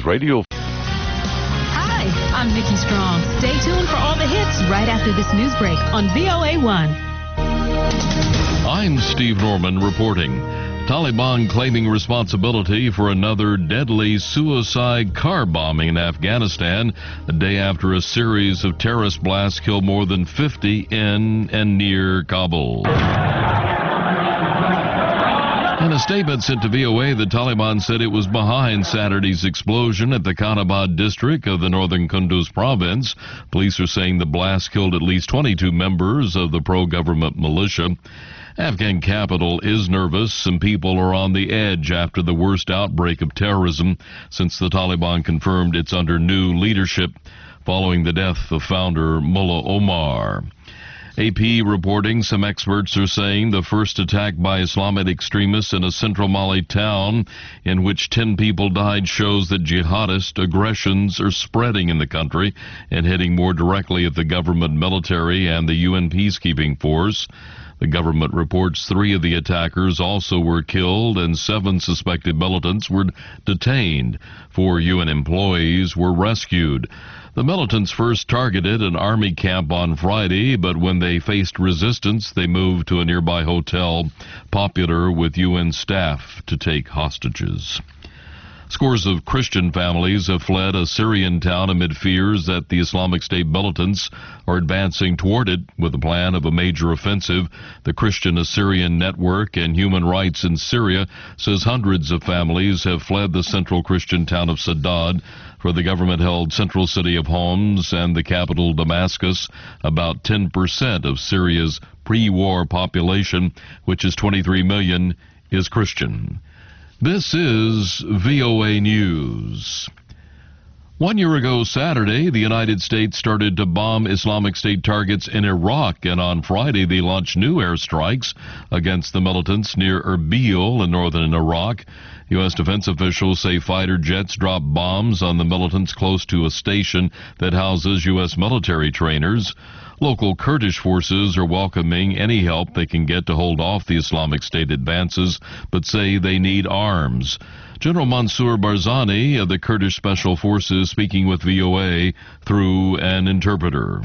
News Radio. Hi, I'm Nikki Strong. Stay tuned for all the hits right after this news break on VOA1. I'm Steve Norman reporting. Taliban claiming responsibility for another deadly suicide car bombing in Afghanistan a day after a series of terrorist blasts killed more than 50 in and near Kabul. In a statement sent to VOA, the Taliban said it was behind Saturday's explosion at the Khanabad district of the northern Kunduz province. Police are saying the blast killed at least 22 members of the pro-government militia. Afghan capital is nervous. Some people are on the edge after the worst outbreak of terrorism since the Taliban confirmed it's under new leadership following the death of founder Mullah Omar. AP reporting some experts are saying the first attack by Islamic extremists in a central Mali town in which 10 people died shows that jihadist aggressions are spreading in the country and hitting more directly at the government, military, and the UN peacekeeping force. The government reports 3 of the attackers also were killed and 7 suspected militants were detained. 4 UN employees were rescued. The militants first targeted an army camp on Friday, but when they faced resistance, they moved to a nearby hotel popular with UN staff to take hostages. Scores of Christian families have fled a Syrian town amid fears that the Islamic State militants are advancing toward it with a plan of a major offensive. The Christian Assyrian Network and Human Rights in Syria says hundreds of families have fled the central Christian town of Saddad for the government-held central city of Homs and the capital Damascus. About 10% of Syria's pre-war population, which is 23 million, is Christian. This is VOA News. 1 year ago Saturday, the United States started to bomb Islamic State targets in Iraq, and on Friday they launched new airstrikes against the militants near Erbil in northern Iraq. U.S. defense officials say fighter jets dropped bombs on the militants close to a station that houses U.S. military trainers. Local Kurdish forces are welcoming any help they can get to hold off the Islamic State advances, but say they need arms. General Mansour Barzani of the Kurdish Special Forces speaking with VOA through an interpreter.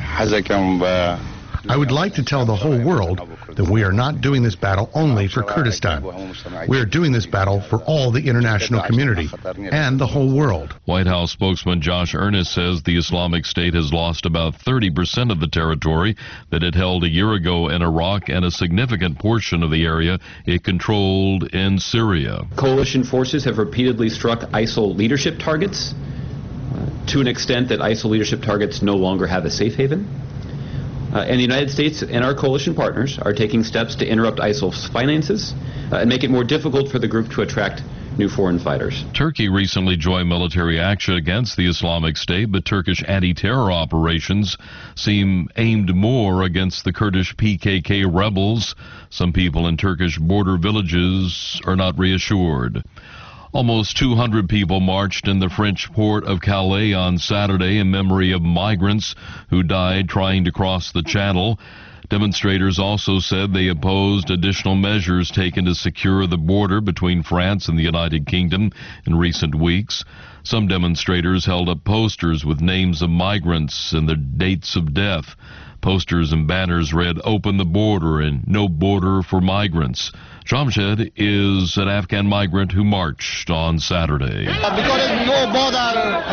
I would like to tell the whole world that we are not doing this battle only for Kurdistan. We are doing this battle for all the international community and the whole world. White House spokesman Josh Earnest says the Islamic State has lost about 30% of the territory that it held a year ago in Iraq and a significant portion of the area it controlled in Syria. Coalition forces have repeatedly struck ISIL leadership targets to an extent that ISIL leadership targets no longer have a safe haven. And the United States and our coalition partners are taking steps to interrupt ISIL's finances and make it more difficult for the group to attract new foreign fighters. Turkey recently joined military action against the Islamic State, but Turkish anti-terror operations seem aimed more against the Kurdish PKK rebels. Some people in Turkish border villages are not reassured. Almost 200 people marched in the French port of Calais on Saturday in memory of migrants who died trying to cross the Channel. Demonstrators also said they opposed additional measures taken to secure the border between France and the United Kingdom in recent weeks. Some demonstrators held up posters with names of migrants and their dates of death. Posters and banners read, "Open the border" and "No border for migrants." Jamshed is an Afghan migrant who marched on Saturday. Because there's no border,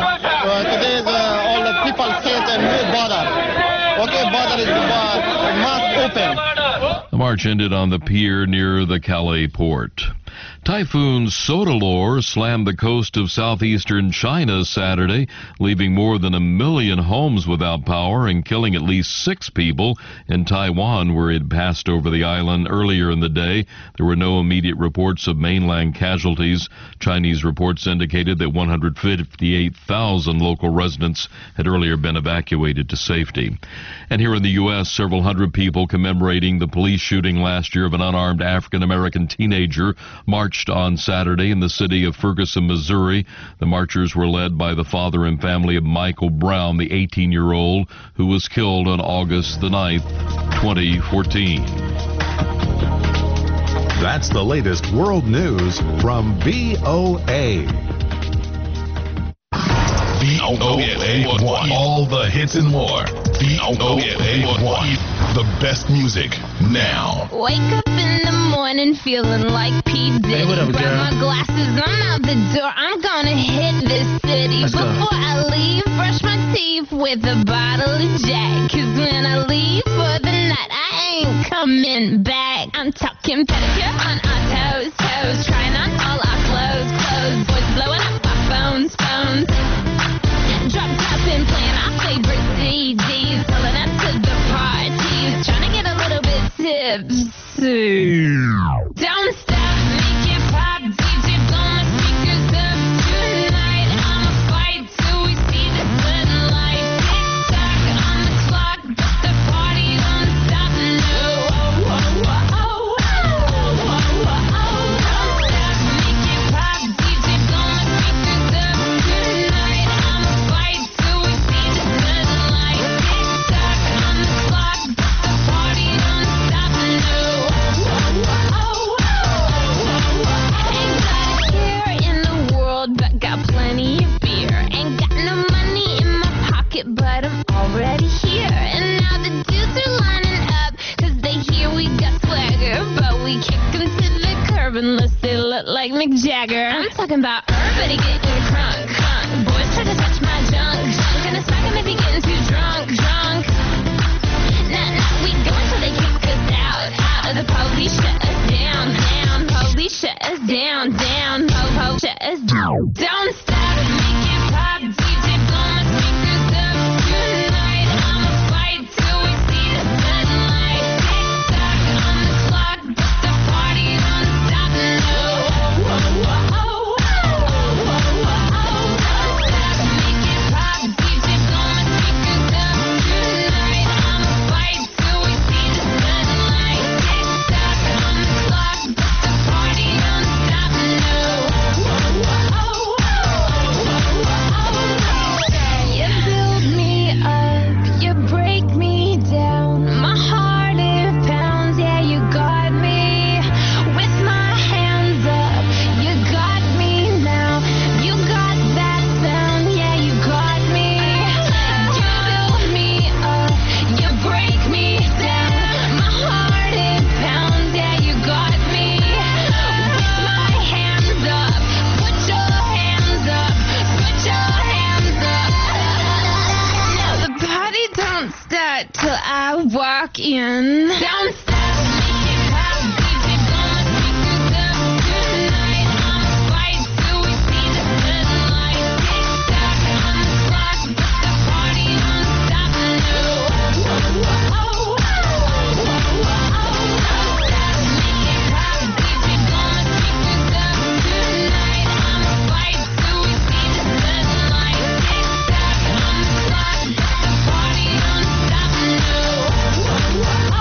today all the people say there's no border. Okay, border is must open. The march ended on the pier near the Calais port. Typhoon Sodalor slammed the coast of southeastern China Saturday, leaving more than 1 million homes without power and killing at least 6 people in Taiwan, where it passed over the island earlier in the day. There were no immediate reports of mainland casualties. Chinese reports indicated that 158,000 local residents had earlier been evacuated to safety. And here in the U.S., several hundred people commemorating the police shooting last year of an unarmed African-American teenager marched on Saturday in the city of Ferguson, Missouri. The marchers were led by the father and family of Michael Brown, the 18-year-old who was killed on August the 9th, 2014. That's the latest world news from VOA. VOA1. All the hits and more. VOA1. The best music now. Wake up in the morning feeling like P. Diddy. Hey, what up, Grab girl? my glasses, I'm out the door. I'm gonna hit this city. Let's go. Before I leave, brush my teeth with a bottle of Jack. 'Cause when I leave for the night, I ain't coming back. I'm talking pedicure on our toes, toes. Trying on all our clothes, clothes. Boys blowing up our phones, phones. Drop top and playing our favorite CDs. Pulling up to the parties. Trying to get a little bit tipsy. Don't stop, make it pop. DJ, blow my speakers up tonight. I'ma fight till we see the sunlight. Tick tock on the clock, but the party don't stop. No. Oh, oh, oh, oh, oh, oh, oh, oh. Don't stop, make it pop. DJ, blow my speakers up tonight. I'ma fight till we see the sunlight. Tick tock on the clock, but the party don't stop. No. Ain't got a care in the world, but got plenty of beer. Ain't got no money in my pocket, but I'm already here. And now the dudes are lining up, 'cause they hear we got swagger. But we kick them to the curb unless they look like Mick Jagger. I'm talking about everybody getting crunk, crunk. Boys try to touch my junk, junk. Gonna smack 'em if you're getting too drunk, drunk. Nah, we go until they kick us out, out. The police shut us down, down. Police shut us down, down. Po, shut us down. Don't stop, make it pop. DJ, blow my speakers up tonight. I'ma fight till we see the sunlight. Tick tock on the clock, but the party don't stop. No. Oh, oh, oh, oh, oh, oh, oh. Don't stop, make it pop. DJ, blow my speakers up tonight. I'ma fight till we see the sunlight. Tick tock on the clock, but the party don't stop. No. You build me up, you break me down. My heart it pounds, yeah, you got me. With my hands up, you got me now. You got that sound, yeah, you got me. You build me up, you break me down. My heart it pounds, yeah, you got me. With my hands up, put your hands up, put your hands up. Now the party don't start till I walk in. Don't stop, make it pop. DJ, blow my speakers up tonight. I'ma fight till we see the sunlight. Tick tock on the clock, but the party don't stop. No. Oh, oh, oh, oh, oh, oh, oh. Don't stop, make it pop. DJ, blow my speakers up tonight. I'ma fight till we see the sunlight. Tick tock on the clock, but the party don't stop. No. Oh, oh, oh,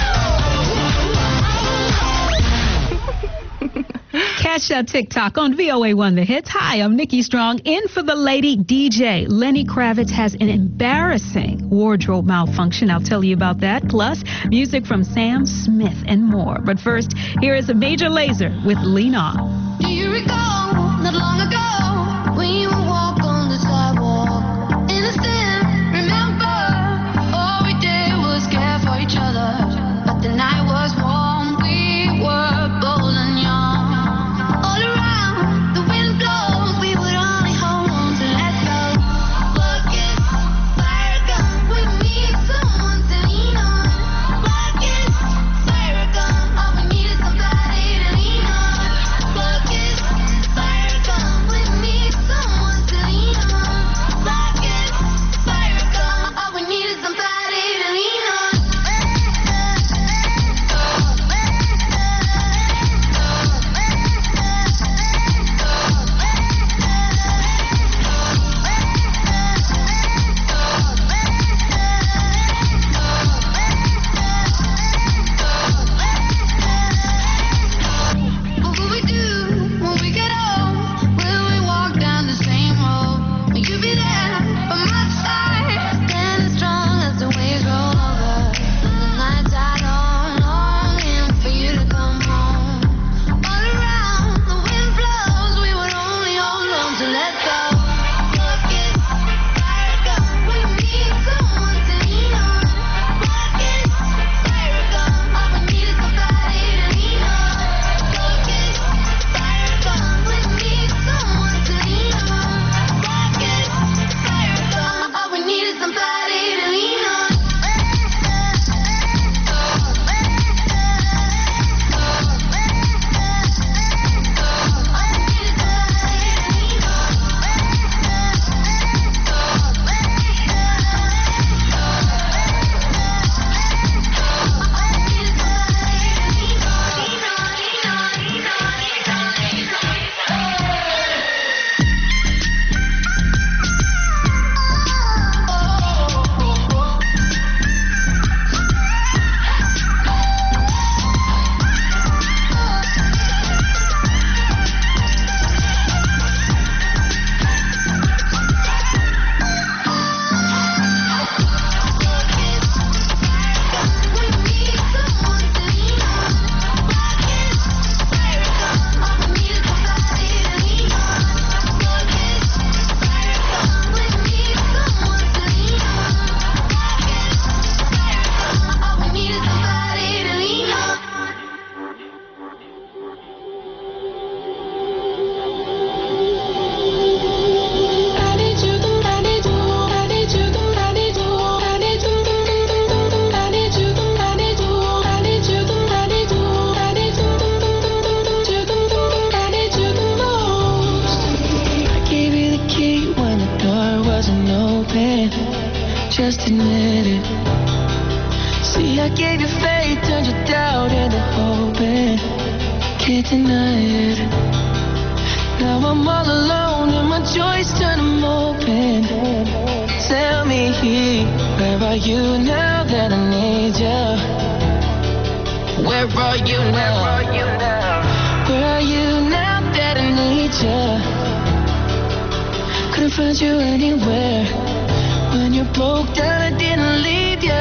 Catch that TikTok on VOA1 The Hits. Hi, I'm Nikki Strong, in for the lady DJ. Lenny Kravitz has an embarrassing wardrobe malfunction. I'll tell you about that. Plus, music from Sam Smith and more. But first, here is a Major Lazer with Lean On. Do you recall not long ago when you would walk on the sidewalk? Innocent, remember, all we did was care for each other. But the night was warm, we were bold and young. All around, the wind blows, we would only hold on to let go. Buckets, fire gun, we need someone to lean on. Buckets, fire gun, all we need is somebody to lean on. Buckets, fire gun, we open. Just admit it. See, I gave you faith, turned your doubt into hope, and can't deny it. Now I'm all alone and my joys turn them open. Tell me, where are you now that I need you? Where are you now? Where are you now that I need you? Couldn't find you anywhere. When you broke down, I didn't leave you.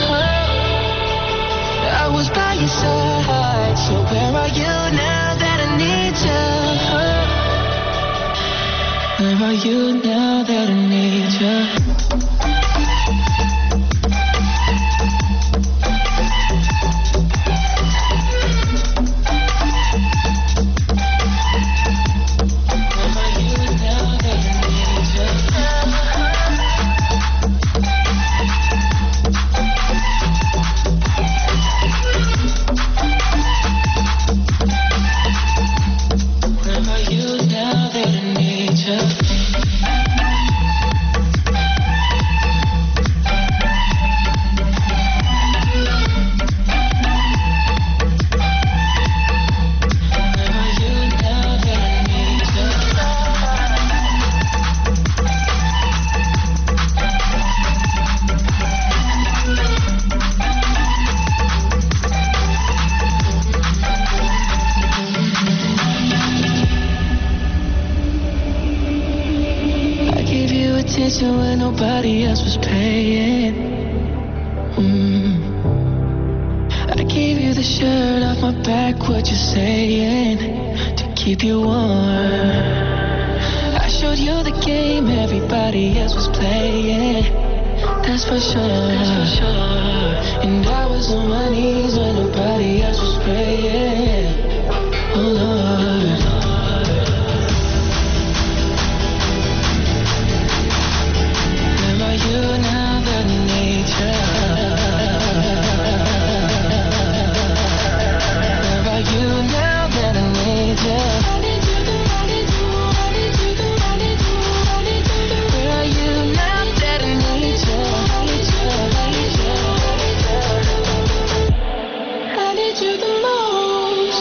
I was by your side. So where are you now that I need you? Where are you now that I need you? When nobody else was paying. I gave you the shirt off my back, what you saying, to keep you warm. I showed you the game everybody else was playing. That's for sure. And I was on my knees when nobody else was praying. Oh Lord. You now that I need you. Where are you now that I need you? Where are you now that I need you? I need you the most.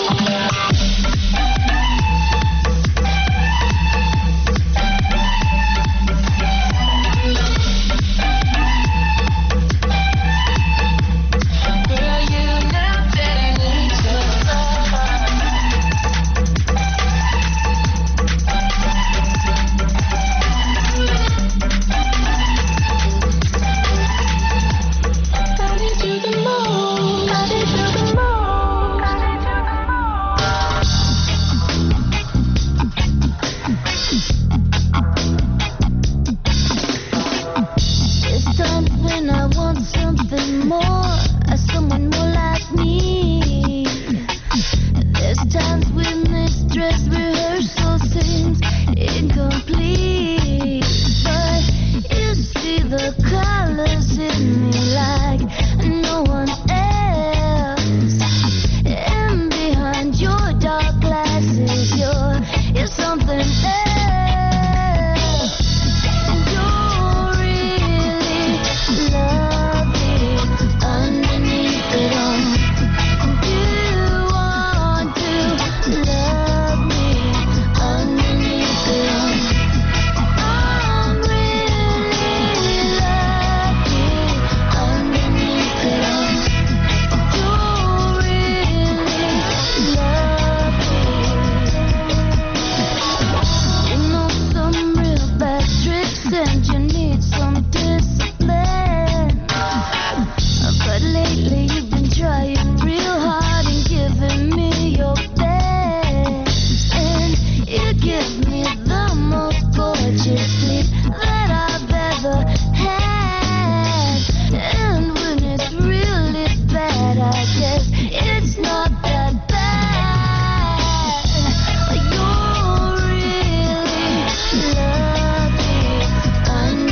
You're really lucky.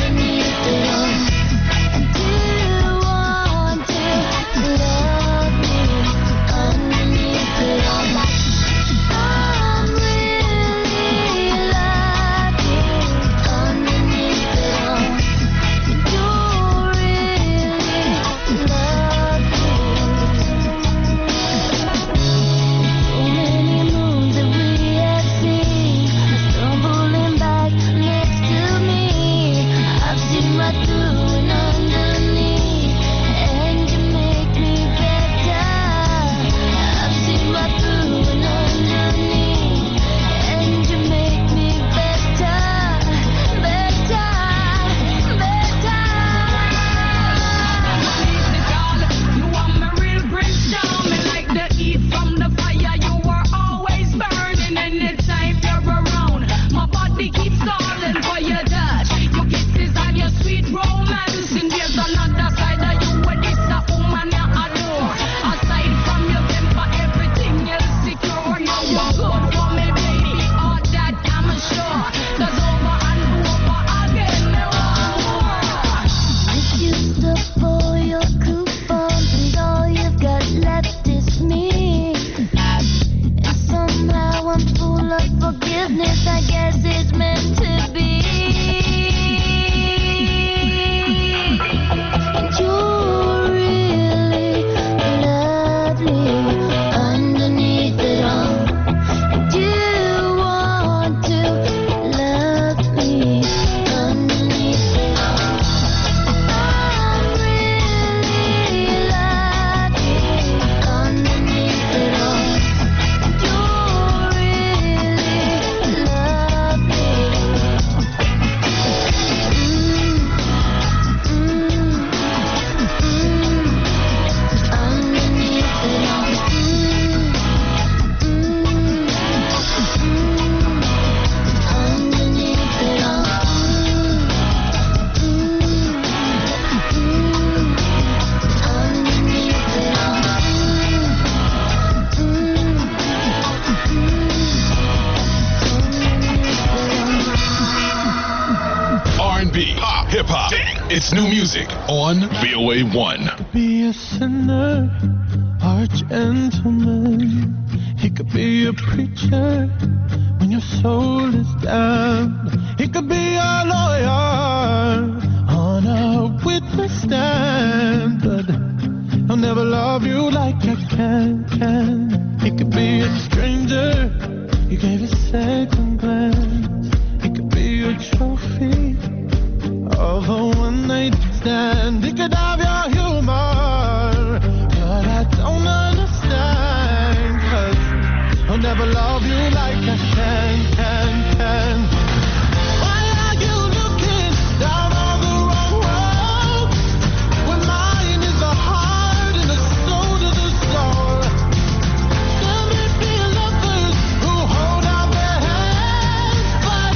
R&B, pop, hip-hop. It's new music on VOA1. Be a sinner or a gentleman. He could be a preacher when your soul is down. He could be a lawyer on a witness stand, but he'll never love you like I can. He could be a stranger, you gave a second glance. He could be a trophy of a one-night stand. He could have your humor, but I don't understand, 'cause he'll never love you like I can. Why are you looking down on the wrong road, when mine is the heart and the soul to the soul? There may be lovers who hold out their hands, but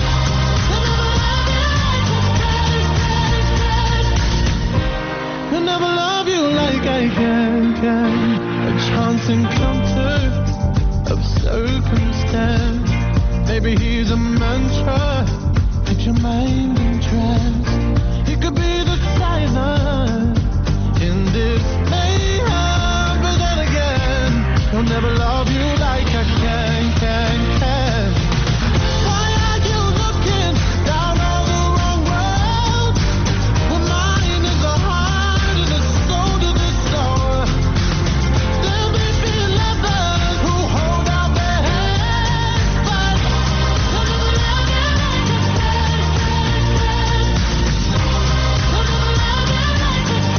they'll never love you like I can. A chance encounter of circumstance. Maybe he's a mantra, keep your mind entranced. He could be the driver in this mayhem, but then again, he'll never love you like I can. Why are you looking down on the wrong road, when mine is the heart and the soul to the soul? There may be lovers who hold out their hands, but they'll never love you like I can. They'll never love you like I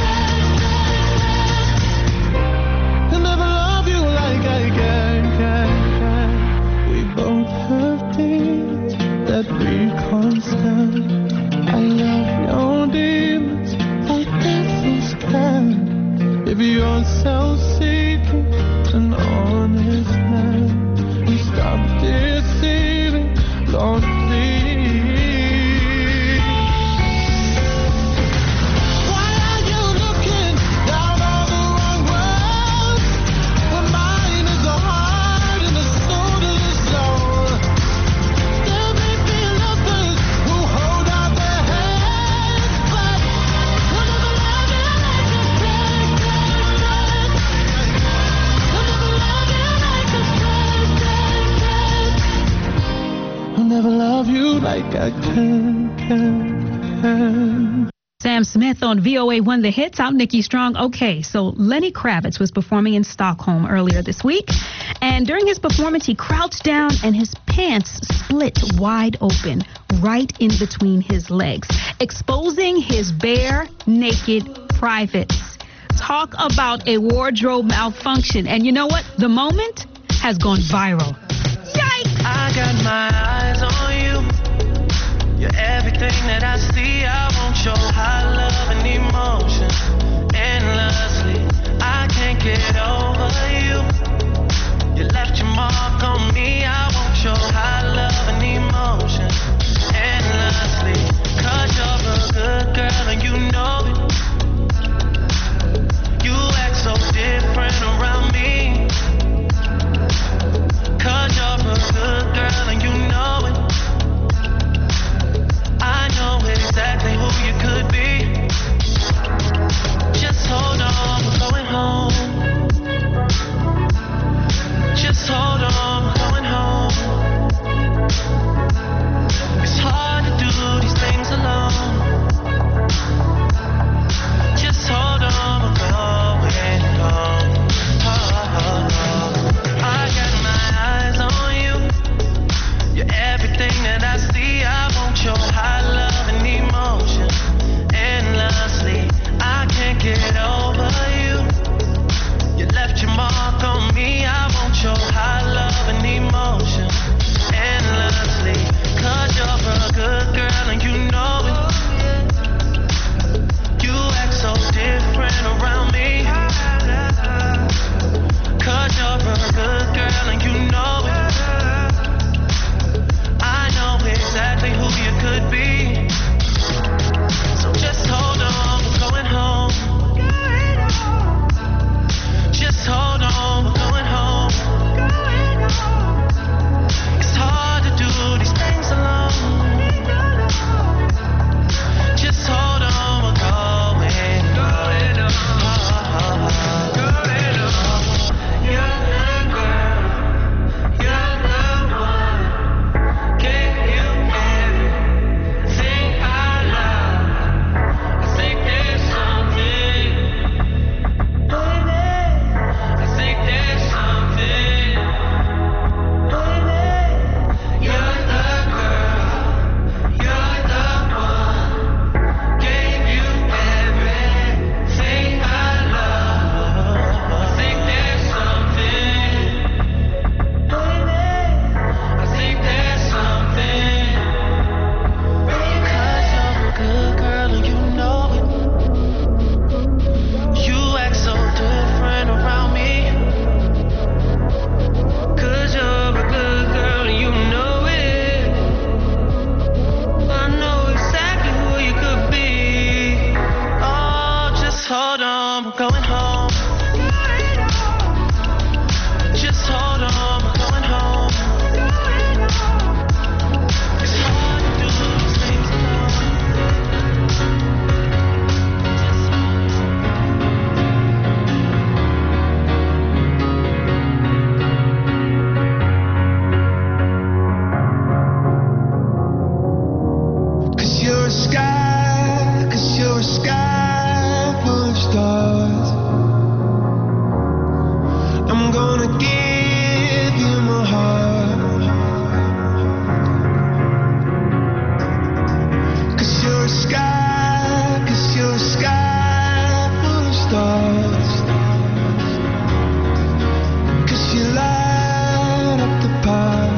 can. They'll never love you like I can. We both have things that we can't stand. I love your demons like devils can. If you're self-seeking, an honest man, you stop deceiving, Lord, please. Why are you looking down on the wrong road, when mine is the heart and the soul to the soul? There may be lovers who hold out their hands, but they'll never love you like I can. They'll never love you like I can. I'll never love you like I can. Sam Smith on VOA1 The Hits. I'm Nikki Strong. Okay, so Lenny Kravitz was performing in Stockholm earlier this week, and during his performance, he crouched down and his pants split wide open right in between his legs, exposing his bare, naked privates. Talk about a wardrobe malfunction. And you know what? The moment has gone viral. Yikes! I got my eyes on you. You're everything that I see. I want your high love and emotion endlessly. I can't get over you. You left your mark on me. I want your high love and emotion endlessly. 'Cause you're a good girl and you know it. You act so different around me. 'Cause you're a good girl and you know it. I know exactly who you could be. Just hold on, we're going home. Just hold on. sky, 'cause you're a sky full of stars. I'm gonna give you my heart, 'cause you're a sky, 'cause you're a sky full of stars. 'Cause you light up the park.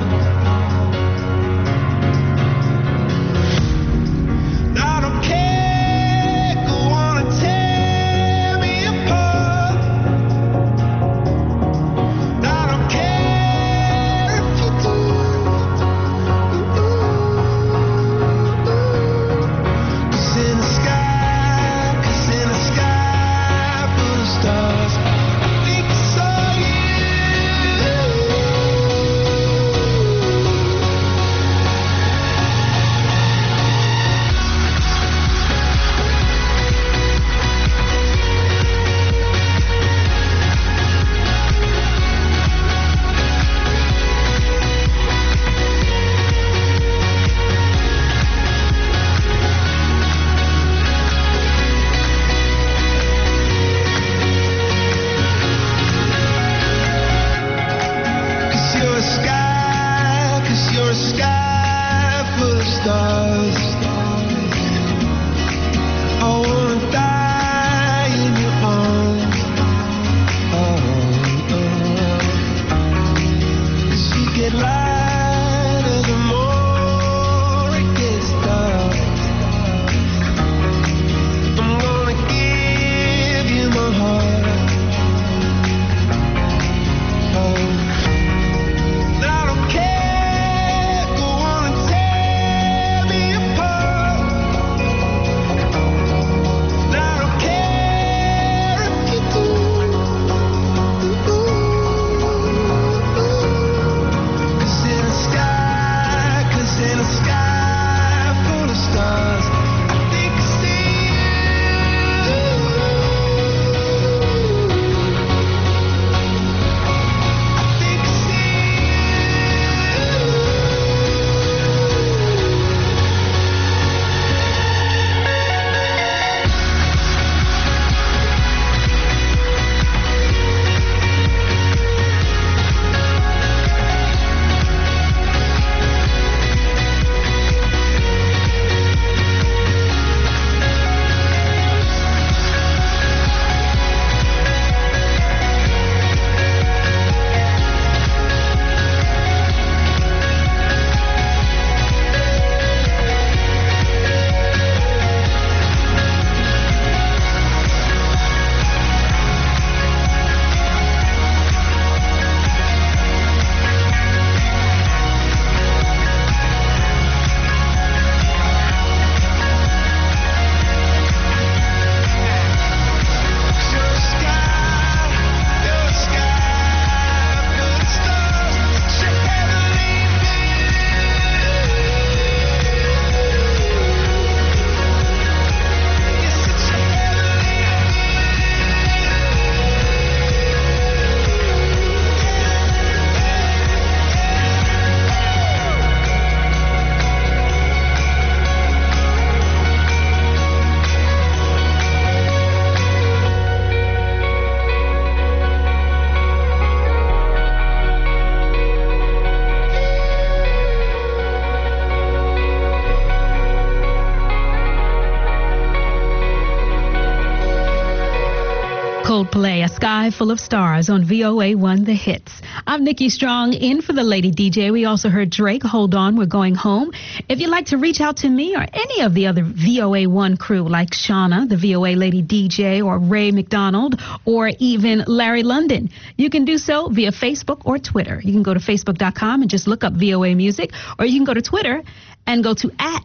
Coldplay, A Sky Full of Stars on VOA1 The Hits. I'm Nikki Strong, in for the Lady DJ. We also heard Drake, Hold On, We're Going Home. If you'd like to reach out to me or any of the other VOA1 crew like Shauna, the VOA Lady DJ, or Ray McDonald, or even Larry London, you can do so via Facebook or Twitter. You can go to Facebook.com and just look up VOA Music, or you can go to Twitter and go to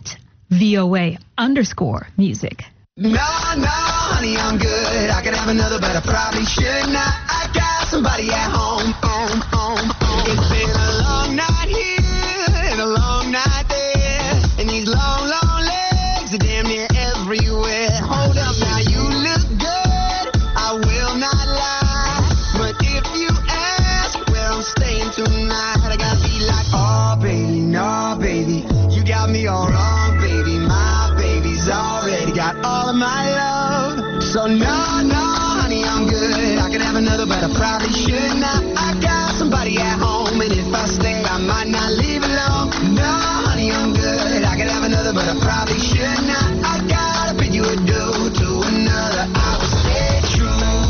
@VOA_music. No, honey, I'm good. I could have another, but I probably should not. I got somebody at home. It's been a long night here and a long night there, and these long legs are damn near everywhere. Hold up now, you look good, I will not lie, but if you ask where I'm staying tonight, I gotta be like, oh baby, no baby, you got me all wrong, baby, my baby. got all of my love. So no, honey, I'm good. I could have another, but I probably should not. I got somebody at home, and if I stay, I might not leave alone. No, honey, I'm good. I could have another, but I probably should not. I gotta bid you adieu to another. I will stay true.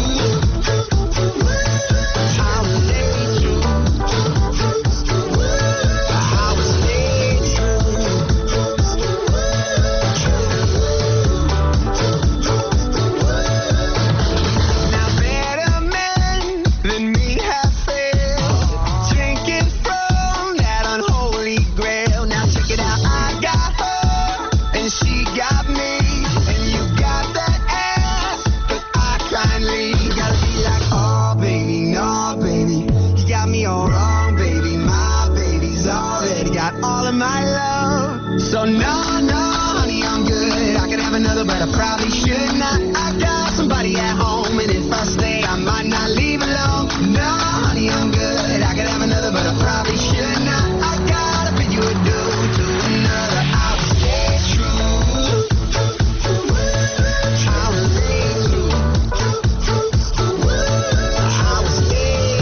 I will stay true. I will stay true. Now better men than me have failed, drinking from that unholy grail. Now check it out, I got her and she got me, and you got that ass, but I kindly gotta be like, oh baby, no baby, you got me all wrong, baby. My baby's already got all of my love. So no, honey, I'm good. I could have another, but I probably should not. I got somebody at home, and if I stay, I might not leave alone. No, honey, I'm good. I could have another, but I probably should not. I gotta bid you adieu to another. I will stay true. I will stay true. I will stay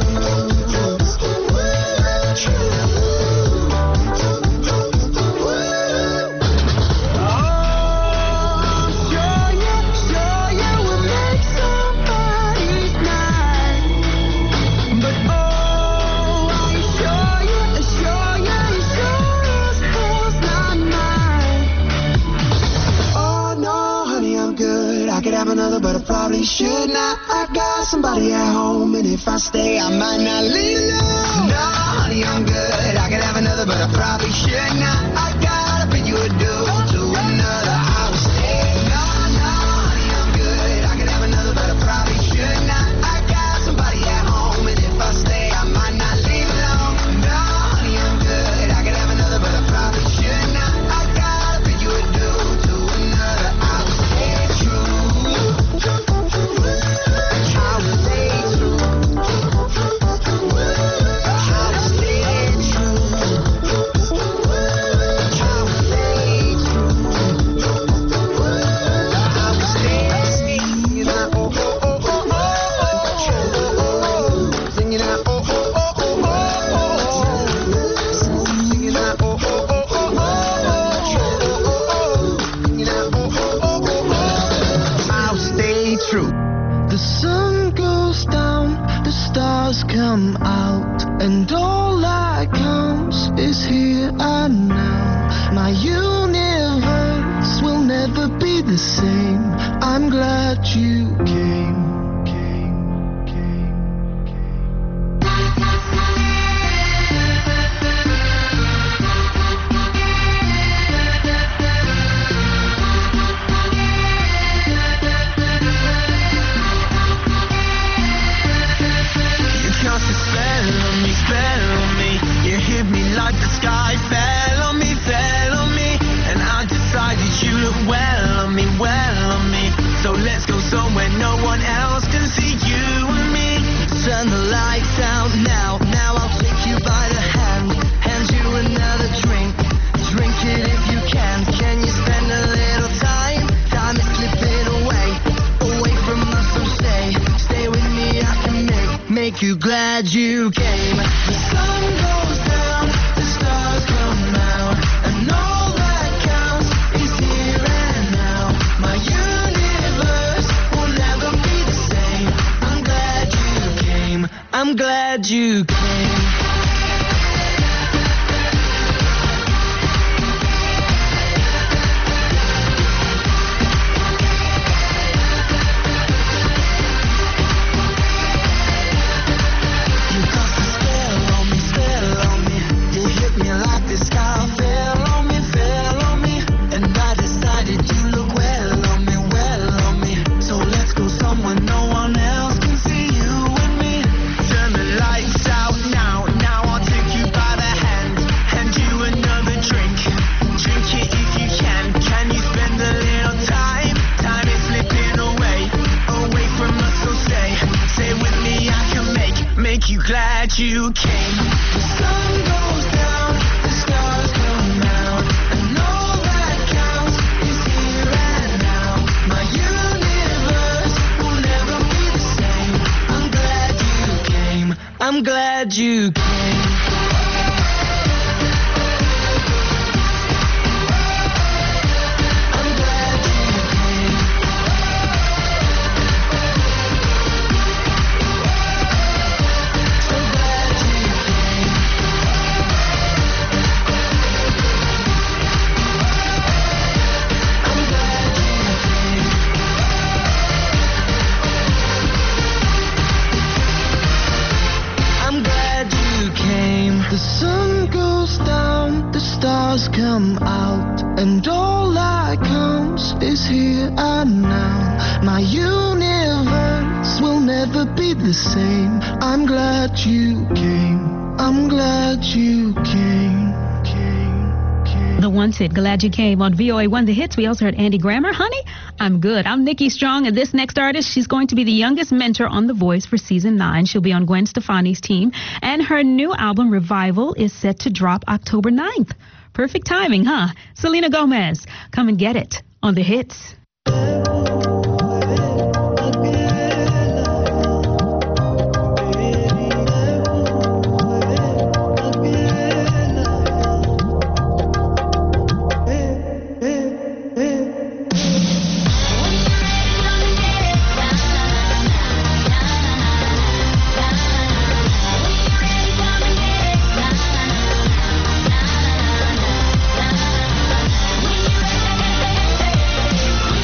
Sure you will make somebody's night. But oh, I assure you, it's not mine. Oh no, honey, I'm good. I could have another, but I probably should not. I got somebody at home, and if I stay, I might not leave. No, honey, I'm good. I could have another, but I probably should not. I gotta bid you adieu to another. I will stay. No, honey, I'm good. I could have another, but I probably should not. I got somebody at home, and if I stay, I might not leave alone. No, honey, I'm good. I could have another, but I probably should not. I gotta bid you adieu to another. I will stay true. I will stay true. I will stay true. True. The sun goes down, the stars come out, and all that counts is here and now. My universe will never be the same. I'm glad you came. Spell on me, you hit me like the sky fell on me, and I decided you look well on me, so let's go somewhere no one else can see you and me. Turn the lights out now I'll take you by the hand you another drink it if you can you spend a little time is slipping away from us, so stay with me, I can make you glad you came. The sun goes down, the stars come out, and all that counts is here and now. My universe will never be the same. I'm glad you came. I'm glad you came. Someone no one else can see you and me. Turn the lights out you came. I'm glad you came. So glad you came. I'm glad you came. I'm glad you came. The sun goes down, the stars come out, and all that counts is here and now. My universe will never be the same. I'm glad you came. I'm glad you came. The one hit, Glad You Came on VOA1 The Hits. We also heard Andy Grammer, Honey, I'm Good. I'm Nikki Strong, and this next artist, she's going to be the youngest mentor on The Voice for Season 9. She'll be on Gwen Stefani's team, and her new album, Revival, is set to drop October 9th. Perfect timing, huh? Selena Gomez, come and get it on The Hits. When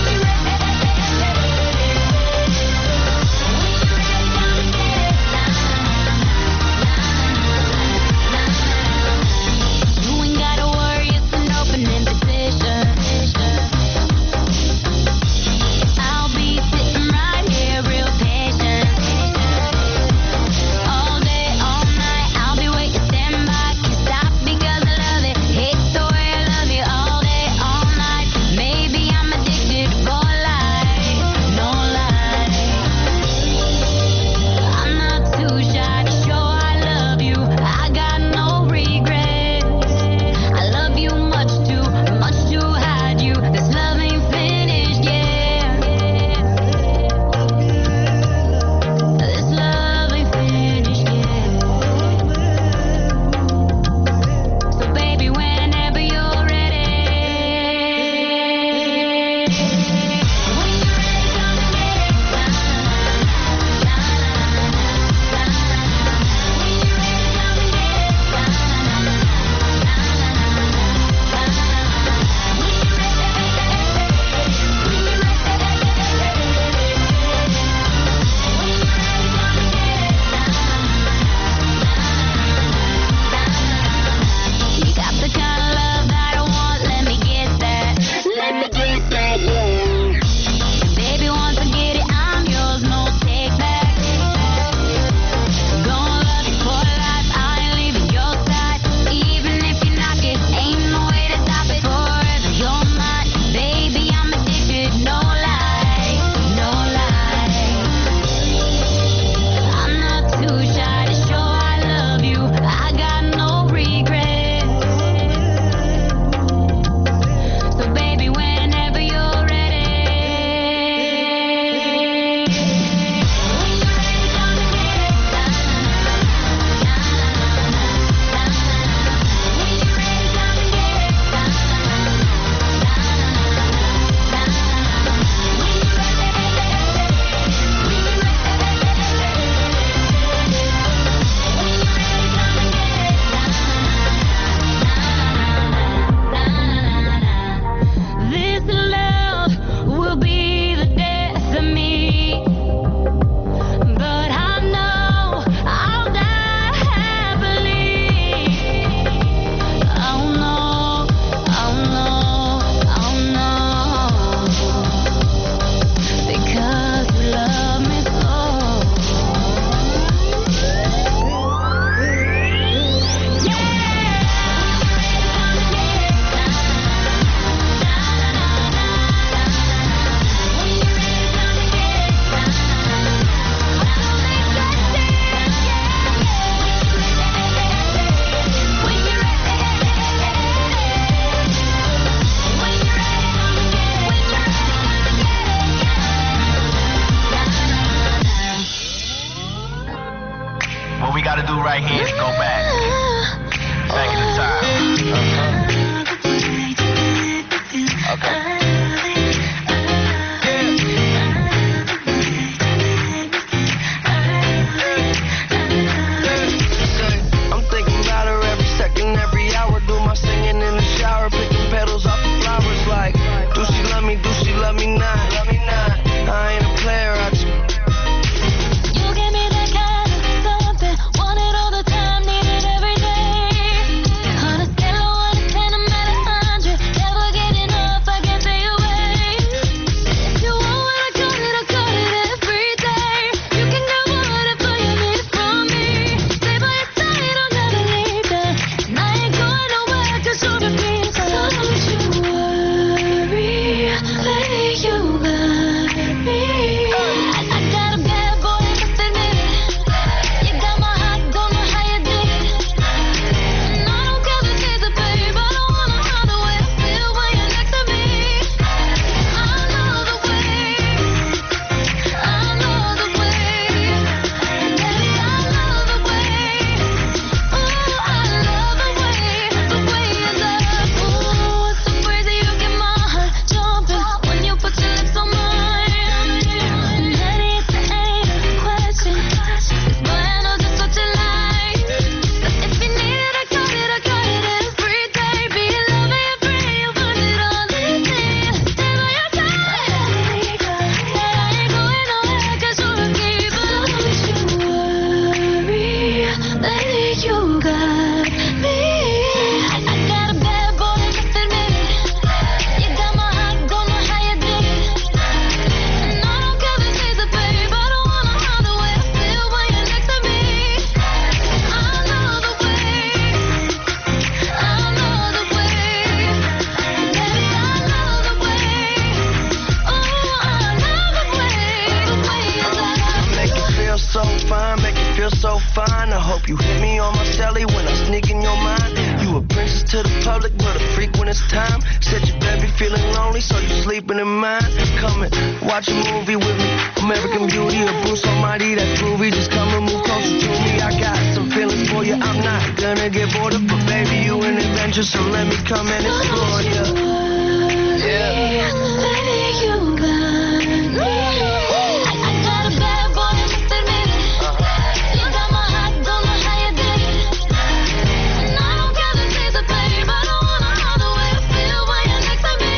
right hands go back. Back in the time. Okay. I'm thinking about her every second, every hour. Do my singing in the shower, picking petals off the flowers. Like, do she love me? Do she love me not? Love me not. I ain't a player. I just You give me that kind of something, want it all the time, need it every day. On a scale of 1 to 10, I'm at 100. Never get enough, I can't stay away. If you want what I got it every day. You can go whatever you need from me. Stay by your side, I'll never leave you. And I ain't going nowhere 'cause you're a piece of. So don't you worry, lady, you got me. I got a bad boy, must admit it. You got my heart, don't know how you did it. And I don't care the season, babe. I don't wanna run away. I feel when you're next to me. I know the way. I know the way. Baby, I know the way. Ooh, I love the way you love. Ooh, it's so crazy you get my heart jumping when you put your lips on mine. And honey, it's ain't a question. It's boy, I know just what you like. If you need it, I got it every day. Be loving and free, you find it all in me. Stay by your side. Said I ain't going nowhere 'cause you're a keeper. Don't you worry, lady, you got me. I got a bad boy, must admit it. You got my heart, don't know how you did it. And I don't care the season, babe. I don't wanna run away. I feel when you're next to me. I know the way. I know the way. Baby, I know the way. Oh, I know the way you love. make you feel so fine, make you feel so fine. I hope you hit me on my celly when I sneak in your mind. You a princess to the public, but a freak when it's time. Said you baby feeling lonely, so you sleeping in mine. Come and watch a movie with me. American Beauty or Bruce Almighty, that's groovy. Just come and move closer to me. I got some feelings for you. I'm not gonna get bored of, but baby, you an adventure, so let me come and explore you. Yeah. Lady, you got me. I got a bad boy, must admit it. You got my heart, don't know how you did it. And I don't care the season, babe. I don't wanna run away. I feel when you're next to me.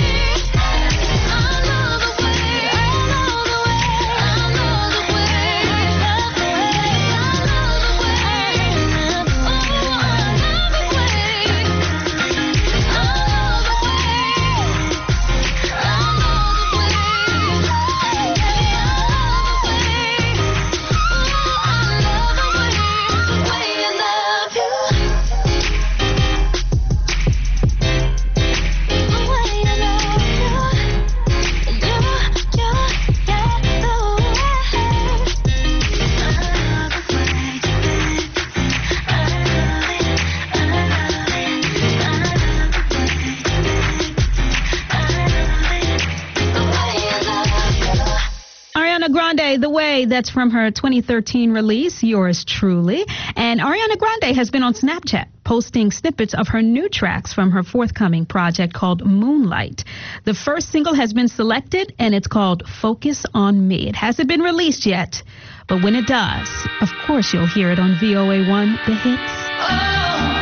I know the way. I know the way. I know the way. Love the way. I know the way. Oh, I love the way. I know the way. Grande, The Way, that's from her 2013 release, Yours Truly. And Ariana Grande has been on Snapchat posting snippets of her new tracks from her forthcoming project called Moonlight. The first single has been selected, and it's called Focus on Me. It hasn't been released yet, but when it does, of course you'll hear it on VOA1, The Hits.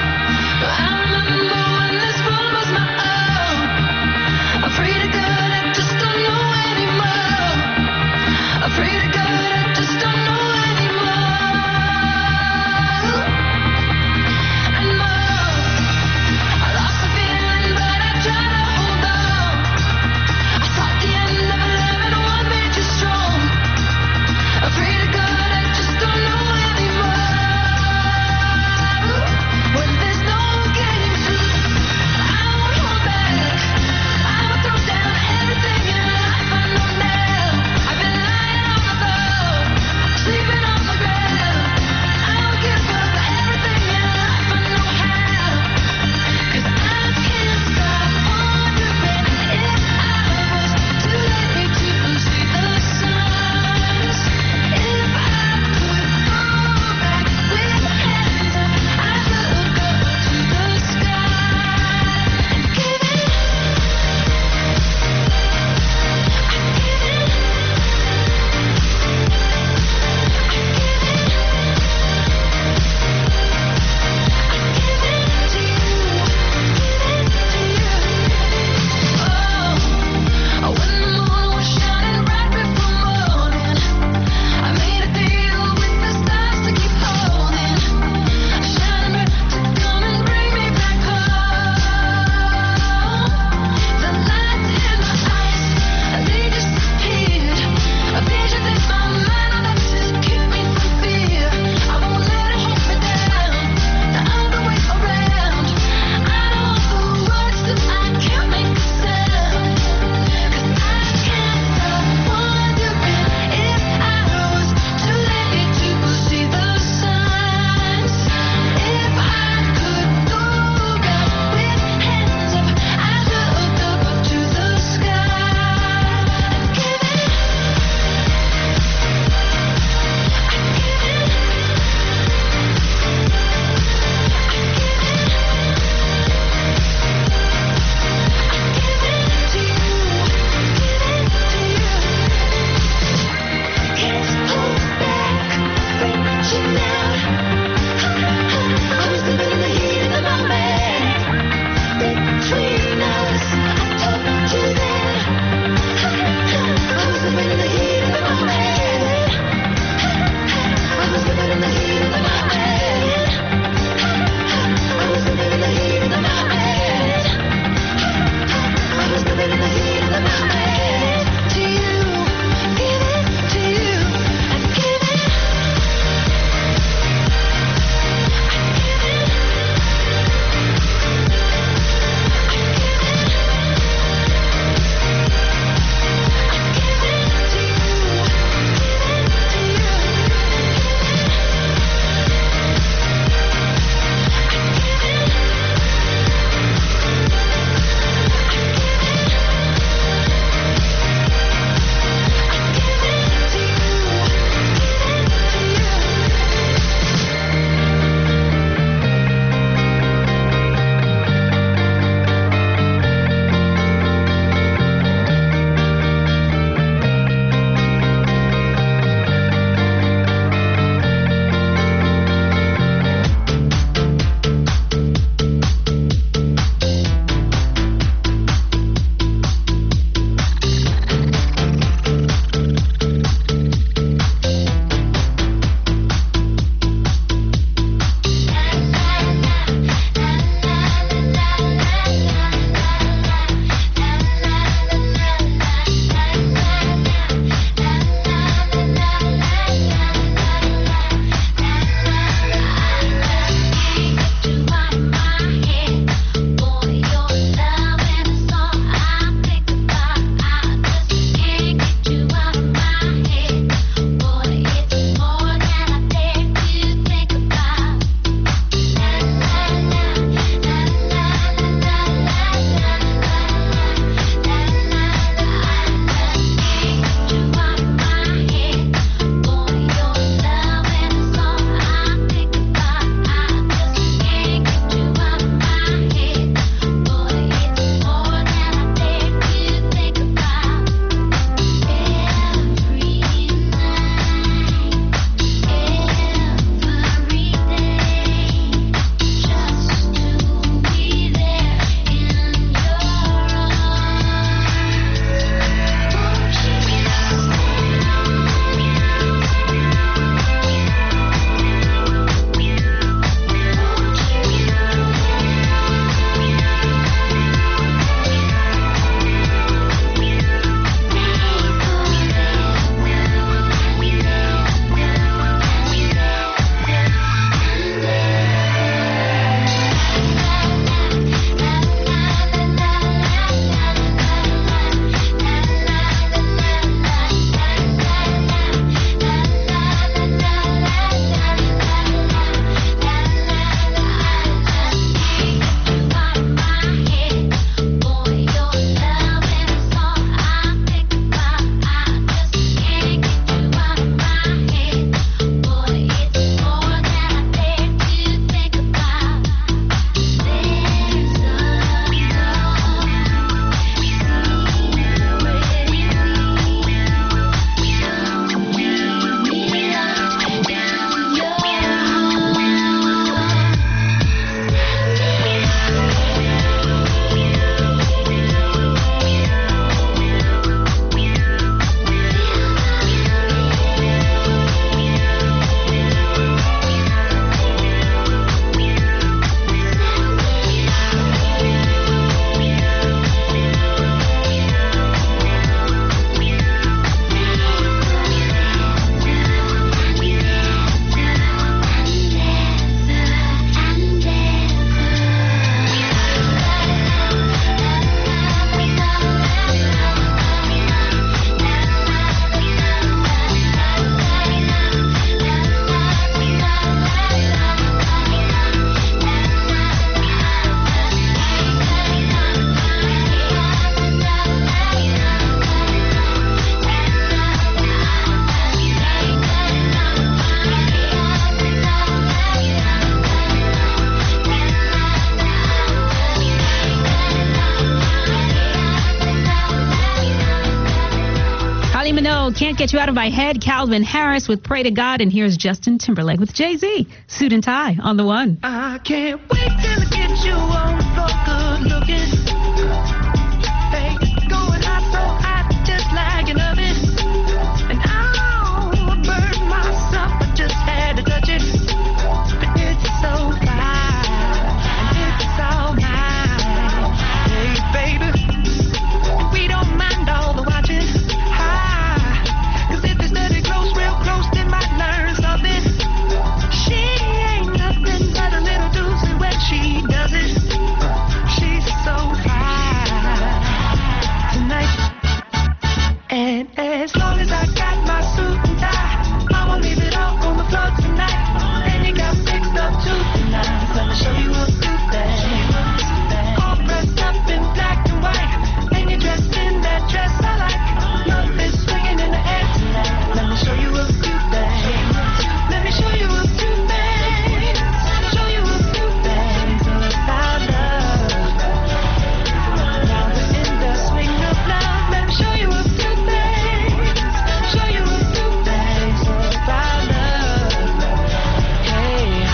Kylie Minogue, Can't Get You Out of My Head. Calvin Harris with Pray to God. And here's Justin Timberlake with Jay-Z. Suit and tie on the one. I can't wait till I get you on the floor, good looking. Hey, going hot, so hot, just like an oven. And I'll burn myself, I just had to touch it. But it's so fine, and it's all mine. Hey, baby, we don't mind all the watching. Cause if they study close, real close, they might learn something. She ain't nothing but a little doozy when she does it. She's so fine tonight. And as long as I got my suit and tie, I won't leave it all on the floor tonight. And you got fixed up to the nines. Let me show you a few things. All dressed up in black and white, and you're dressed in that dress I like. Love is swinging in the air tonight. Let me show you a few things. Let me show you a few things. Show you a few things about love. Now we're in the swing of love. Let me show you a few things. Show you a few things about love. Hey,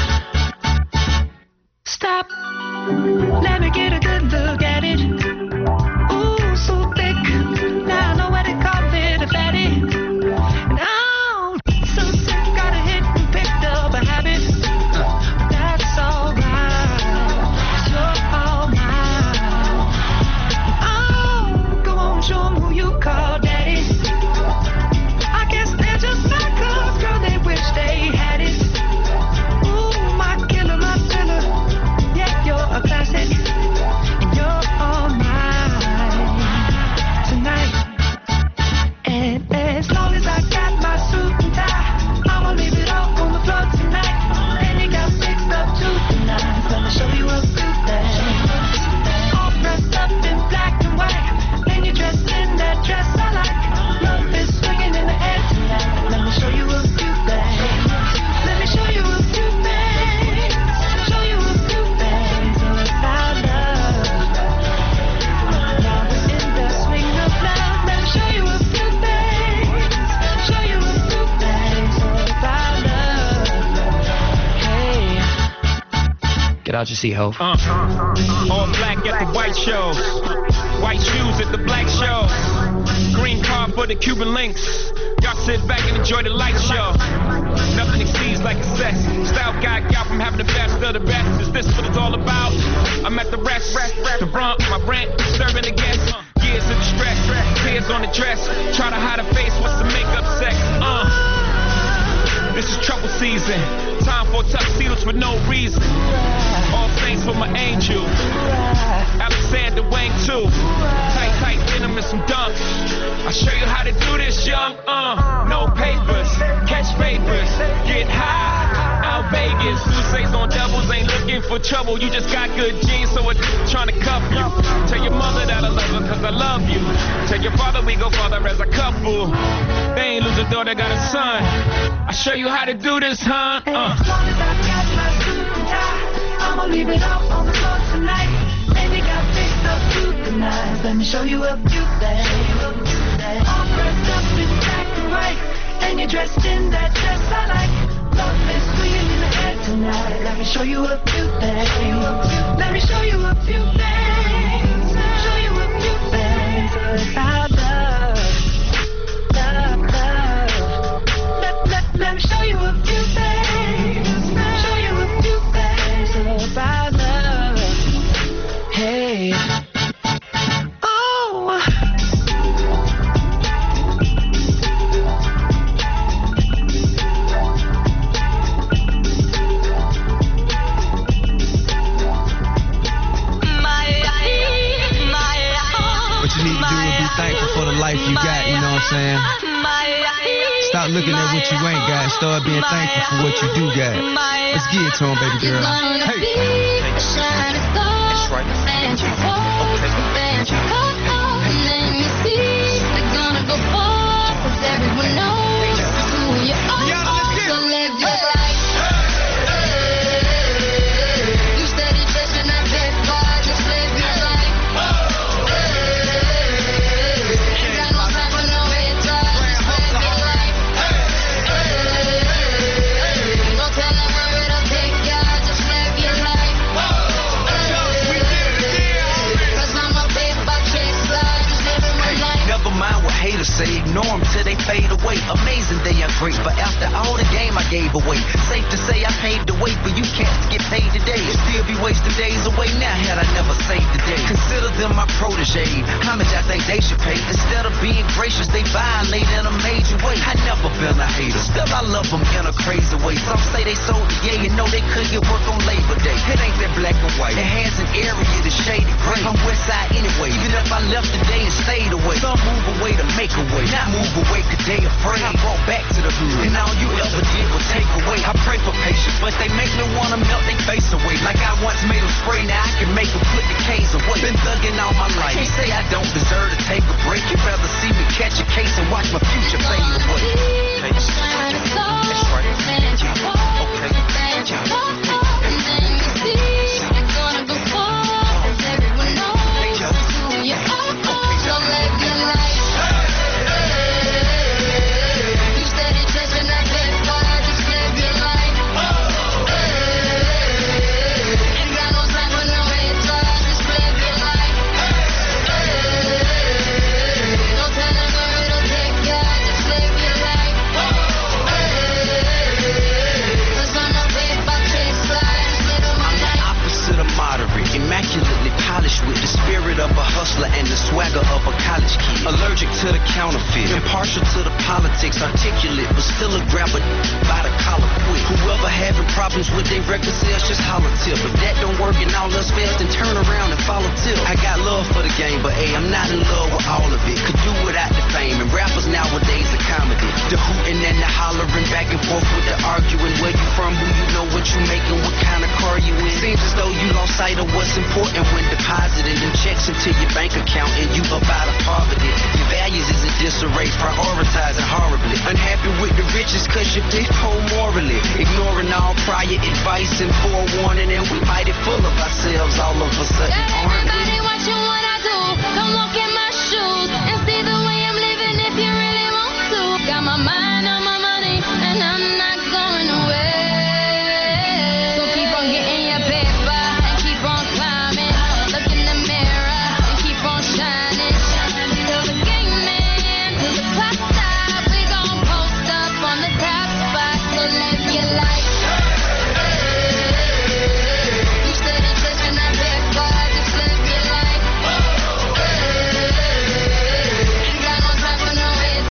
stop. Let me get a good look at it. Ooh, so thick. Now I know what they call it, a fatty. And I'm so sick, got a hit and picked up a habit. That's alright, you're all mine. Oh, go on, show 'em who you call daddy. I guess they're just not cause, girl, they wish they had it. Ooh, my killer, my filler. Yeah, you're a classic, and you're all mine tonight. And as long as I got my suit and tie, I'ma leave it all on the floor tonight. And you got fixed up to the nines. Let me show you a few things. All dressed up in black and white, and you're dressed in that dress I like. Love is swinging in the air tonight. Let me show you a few things. Let me show you a few things. Show you a few things about love. Now we're in the swing of love. Let me show you a few things. Show you a few things about love. Hey, Get out your seat, ho. All black at the white shows. White shoes at the black shows. Green car for the Cuban links. Y'all sit back and enjoy the light show. Nothing exceeds like excess. Style guy got from having the best of the best. Is this what it's all about? I'm at the rest. The brunt, my rent, disturbing the guests. Years of distress, tears on the dress. Try to hide a face, what's the makeup sex? This is trouble season. Time for tuxedos for no reason. All saints for my angel. Alexander Wang too. Tight denim and some dunks. I'll show you how to do this, young. No papers, catch papers, get high. Out Vegas, Sousa's on doubles, ain't looking for trouble. You just got good genes, so it's trying to cuff you. Tell your mother that I love her, cause I love you. Tell your father we go farther as a couple. They ain't lose a daughter, got a son. I'll show you how to do this, huh? As long as I got my suit and tie, I'ma leave it all on the floor tonight. And you got fixed up to the nines. Let me show you a few things. All dressed up in black and white, and you're dressed in that dress I like. Love is swinging in the air tonight. Let me show you a few things. Let me show you a few things. Show you a few things about love. Let me show you a few things. Show you a few things about love. Hey. Oh. What you need to do is be thankful for the life you got, you know what I'm saying? Stop looking at what you ain't got and start being thankful for what you do got. Let's get it to him, baby girl. Hey. That's right. Everyone knows who you are. So live your life. You steady chasing that big car, just live your life. Ain't got no time for no haters. haters say ignore them till they fade away. Amazing they are great, but after all the game I gave away. Safe to say I paved the way for you cats to get paid today. Still be wasting days away now had I never saved the day. Consider them my protege. How much I think they should pay? Instead of being gracious, they violate in a major way. I never been a hater, still I love them in a crazy way. Some say they sold the yeah, you know they could get work on Labor Day. It ain't that black and white. It has an area that's shaded gray. I'm west side anyway. Even if I left today and stayed away. Some move away to make a way. Not move away cause they afraid. I brought back to the hood. And all you ever did was take away. I pray for patience, but they make me wanna melt their face away. Like I once made them spray, now I can make them put the K's away. Been thugging all my life. Can't say I don't deserve to take a break. You'd rather see me catch a case and watch my future fade away. That's right. Immaculately polished with the spirit of a hustler and the swagger of a college kid. Allergic to the counterfeit, impartial to the politics, articulate, but still a grabber by the collar quick. Whoever having problems with their record sales, just holler tip. If that don't work and all else fails, then turn around and follow tip. I got love for the game, but hey, I'm not in love with all of it. Could do without the fame, and rappers nowadays are comedy. The hooting and the hollering, back and forth with the arguing. Where you from, who you know, what you making, what kind of car you in. Seems as though you lost sight of what's important when depositing them checks into your bank account and you up out of poverty. Your values is in disarray, prioritizing horribly. Unhappy with the riches cause you're big poor morally. Ignoring all prior advice and forewarning, and we mighty full of ourselves all of a sudden, aren't we? Everybody watching what I do, don't look at my shoes.